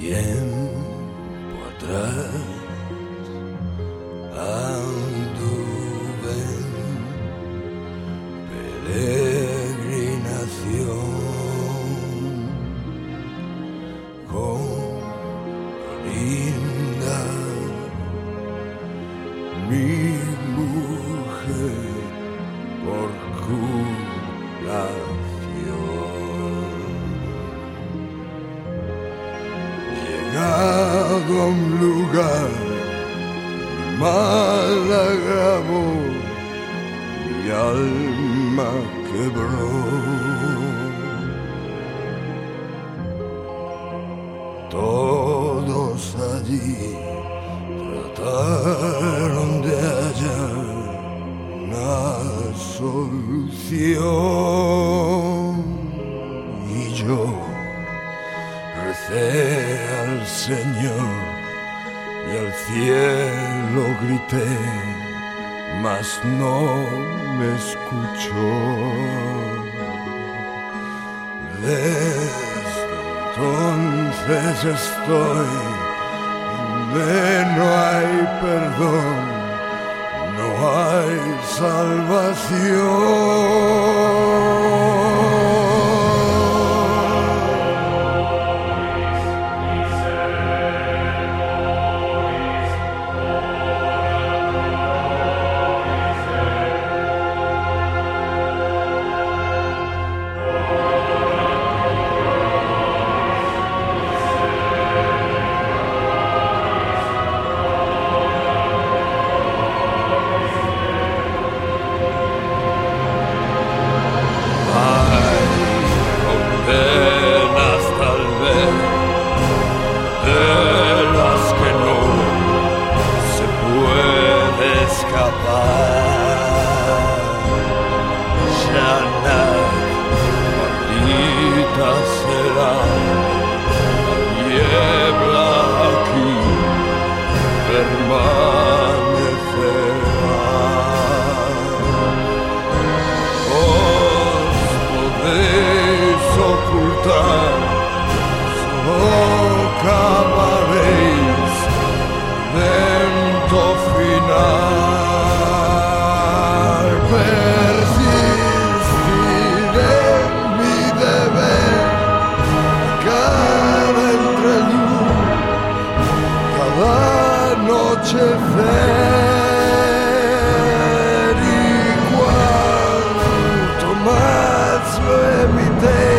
Tiempo atrás anduve en peregrinación con Linda, mi mujer por curación. Llegado a un lugar, mi mal agravó, mi alma quebró. Todos allí trataron de hallar una solución y yo recé al Señor y al cielo grité, mas no me escuchó. Desde entonces estoy donde no hay perdón, no hay salvación. Será la niebla aquí, permanecerá. Os podéis ocultar, socavaréis lento final. Persistiré en mi deber, cada entreluz, cada anochecer, y cuanto más lo evité,